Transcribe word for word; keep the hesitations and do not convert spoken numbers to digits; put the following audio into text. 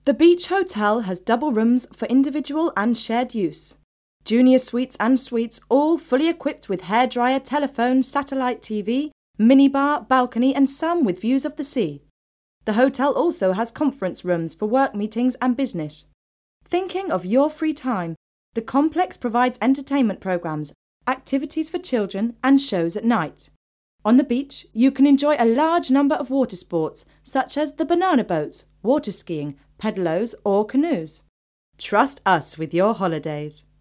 The Beach Hotel has double rooms for individual and shared use. Junior suites and suites all fully equipped with hairdryer, telephone, satellite T V, minibar, balcony and some with views of the sea. The hotel also has conference rooms for work meetings and business. Thinking of your free time, the complex provides entertainment programs, activities for children and shows at night. On the beach, you can enjoy a large number of water sports such as the banana boats, water skiing, pedalos or canoes. Trust us with your holidays.